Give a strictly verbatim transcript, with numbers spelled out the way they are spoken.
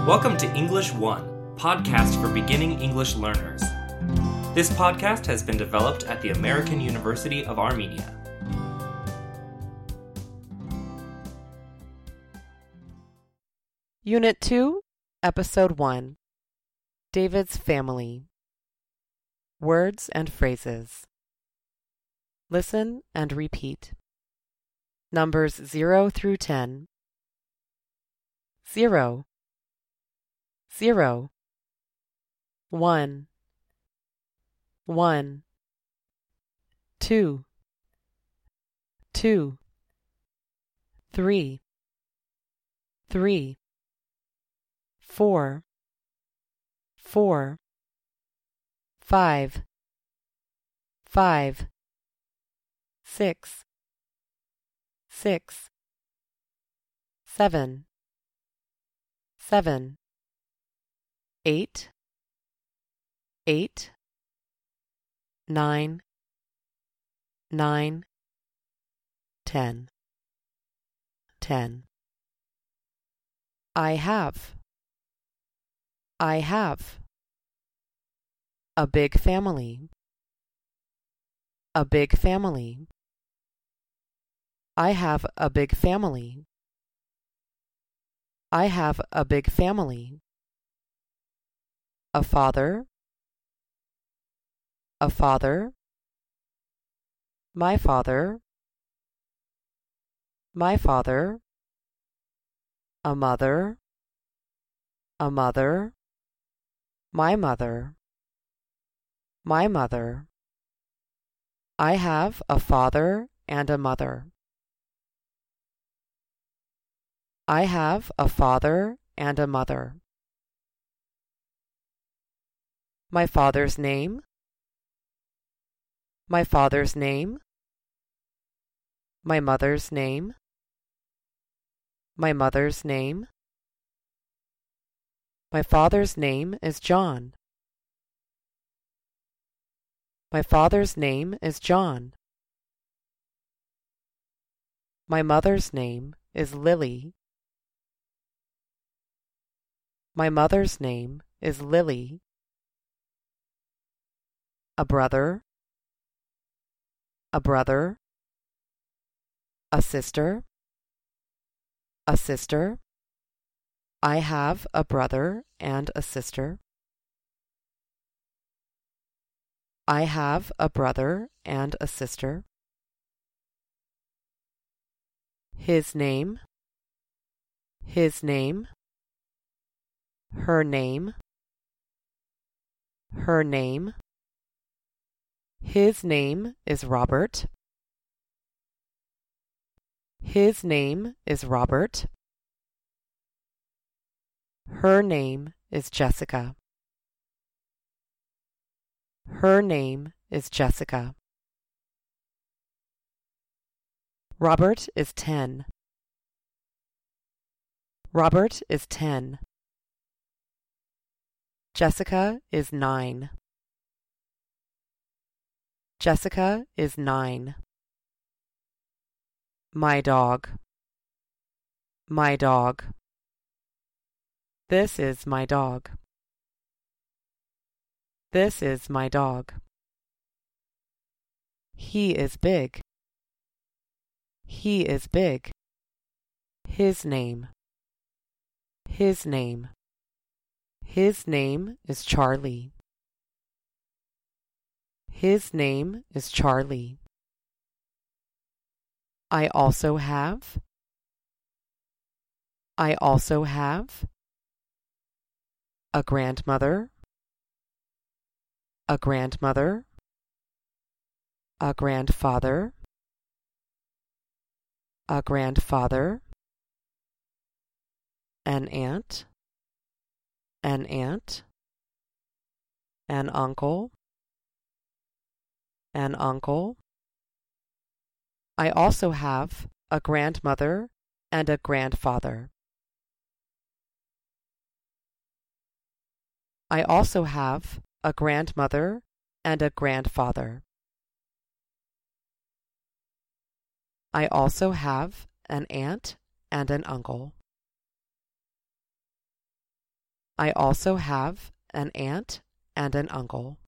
Welcome to English One, podcast for beginning English learners. This podcast has been developed at the American University of Armenia. Unit two, Episode one, David's Family. Words and phrases. Listen and repeat. Numbers zero through ten. Zero. Zero. One. One. Two. Two. Three. Three. Four. Four. Five. Five. Six. Six. Seven. Seven. Eight. Eight. Nine. Nine. Ten. Ten. I have. I have. A big family. A big family. I have a big family. I have a big family. A father. A father. My father. My father. A mother. A mother. My mother. My mother. I have a father and a mother. I have a father and a mother. My father's name. My father's name. My mother's name. My mother's name. My father's name is John. My father's name is John. My mother's name is Lily. My mother's name is Lily. A brother. A brother. A sister. A sister. I have a brother and a sister. I have a brother and a sister. His name. His name. Her name. Her name. His name is Robert. His name is Robert. Her name is Jessica. Her name is Jessica. Robert is ten. Robert is ten. Jessica is nine. Jessica is nine. My dog. My dog. This is my dog. This is my dog. He is big. He is big. His name. His name. His name is Charlie. His name is Charlie. I also have. I also have. A grandmother. A grandmother. A grandfather. A grandfather. An aunt. An aunt. An uncle. An uncle. I also have a grandmother and a grandfather. I also have a grandmother and a grandfather. I also have an aunt and an uncle. I also have an aunt and an uncle.